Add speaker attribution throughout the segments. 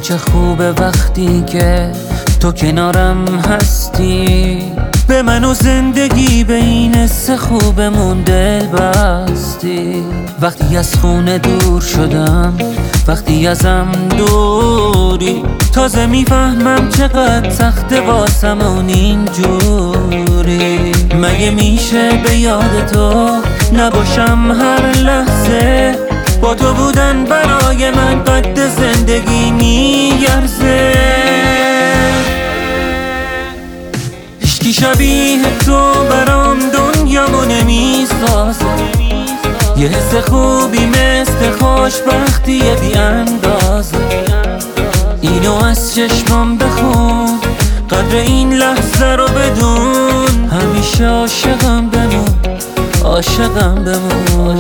Speaker 1: چه خوبه وقتی که تو کنارم هستی. به من و زندگی به این حس خوبمون دل بستی. وقتی از خونه دور شدم، وقتی ازم دوری، تازه میفهمم چقدر سخته واسمون اینجوری. مگه میشه به یاد تو نباشم هر لحظه؟ با تو بودن برای من قد زندگی میارزه. هیچکی شبیه تو برام دنیامو نمیسازه. یه حس خوبی مثل خوشبختی بی اندازه. اینو از چشمام بخون، قدر این لحظه رو بدون. همیشه عاشقم بمون، عاشقم بمون.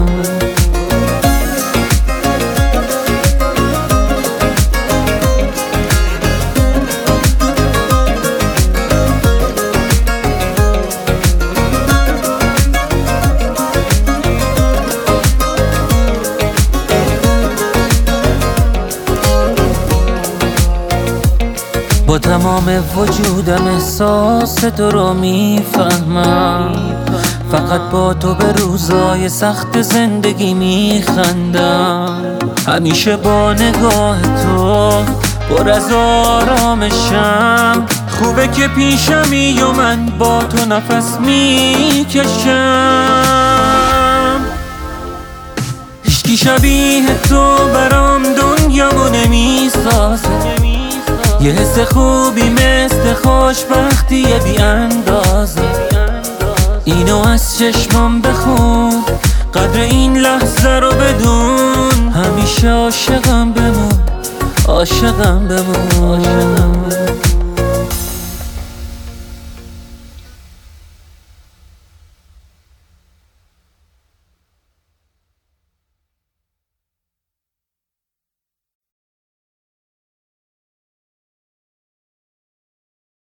Speaker 1: با تمام وجودم احساس تو رو میفهمم. فقط با تو به روزای سخت زندگی میخندم. همیشه با نگاه تو پر از آرامشم. خوبه که پیشمی و من با تو نفس میکشم. هیچکی شبیه تو برام دنیامو نمیسازه. یه حس خوبی مثل خوشبختی بی اندازه. اینو از چشمام بخون، قدر این لحظه رو بدون. همیشه عاشقم بمون، عاشقم بمون.